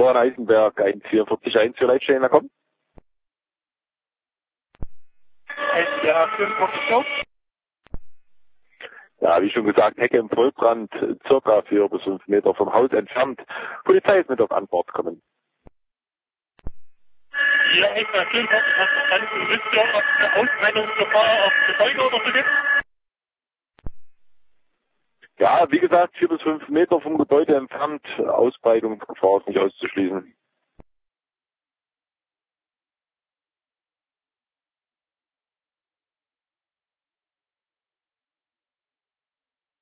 Florian Eisenberg, 1,44,1 für Leitstellen kommen. Ja, 45. Ja, wie schon gesagt, Hecke im Vollbrand, circa 4 bis 5 Meter vom Haus entfernt. Polizei ist mit auf Antwort kommen. Ja, ich verstehe, was verstanden. Wisst ihr, ob es eine Ausbrennungsgefahr auf Gebäude oder so gibt? Ja, wie gesagt, 4 bis 5 Meter vom Gebäude entfernt. Ausbreitungsgefahr ist nicht auszuschließen.